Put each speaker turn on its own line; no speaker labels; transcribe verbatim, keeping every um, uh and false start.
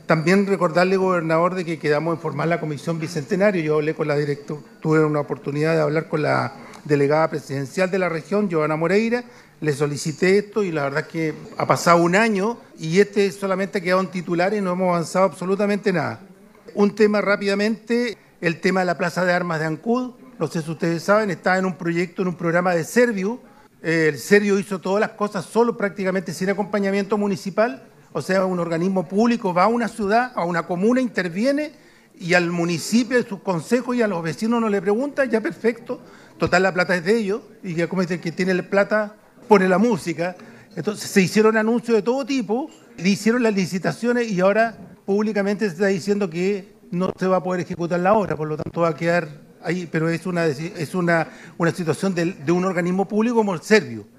También recordarle, gobernador, de que quedamos en formar la Comisión Bicentenario. Yo hablé con la directora, tuve una oportunidad de hablar con la delegada presidencial de la región, Giovanna Moreira, le solicité esto y la verdad es que ha pasado un año y este solamente ha quedado en titular y no hemos avanzado absolutamente nada. Un tema rápidamente, el tema de la Plaza de Armas de Ancud, no sé si ustedes saben, está en un proyecto, en un programa de Serviu. Eh, el Serviu hizo todas las cosas solo, prácticamente sin acompañamiento municipal. O sea, un organismo público va a una ciudad, a una comuna, interviene y al municipio, a sus consejos y a los vecinos no le pregunta, ya perfecto, total la plata es de ellos y ya como dice que tiene la plata pone la música. Entonces se hicieron anuncios de todo tipo, le hicieron las licitaciones y ahora públicamente se está diciendo que no se va a poder ejecutar la obra, por lo tanto va a quedar ahí, pero es una, es una, una situación de, de un organismo público como el Serviu.